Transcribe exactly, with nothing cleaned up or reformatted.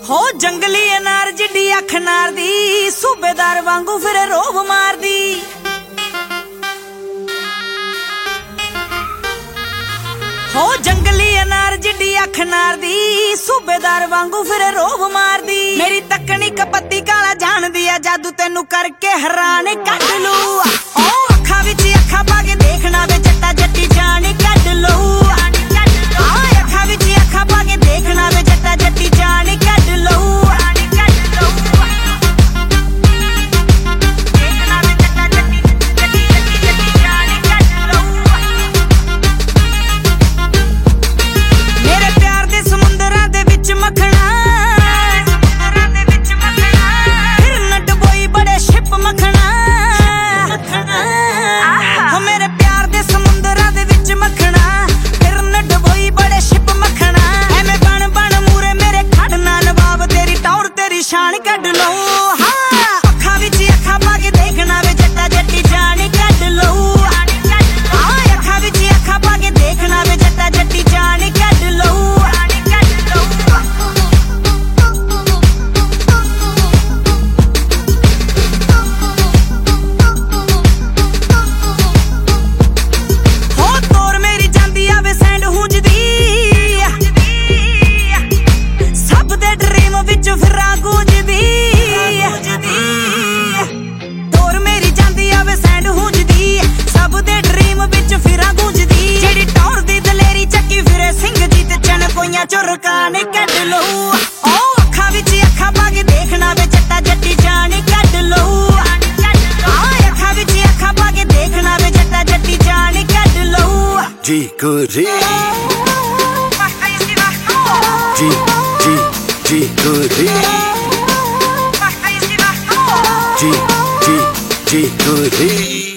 हो जंगली अनार जिड्डी अख नार दी, सूबेदार वांगू फिर रोब मार दी। हो जंगली अनार जिड्डी अख नार दी, सूबेदार वांगू फिर रोब मार दी। मेरी तकनी कपत्ती काला जान दिया जादू, तेनू करके हैरान कट लू। ओ अखा विच अखा पा के देखना वे जट्टा जट्टी जान कट लो। अखा विच अखा पा के देखना वे जट्टा जट्टी जान कट लो। शान कट लो। हाँ अखा विच अखा पा के देखना वे जट्टा जट्टी जान कट लो। हाँ अखा विच अखा पा के देखना वे जट्टा जट्टी जान कट लो। हो तोर मेरी जांदी आवे सैंड हुंजदी, सब दे ड्रीम विच फिरा चुरकान कट लो। ओ अखा विच अखा पा के देखना वे जट्टा जट्टी जान कट लो। अखा विच अखा पा के देखना वे जट्टा जट्टी जान कट लो। जी गुरी जी जी जी गुरी जी जी जी गुरी।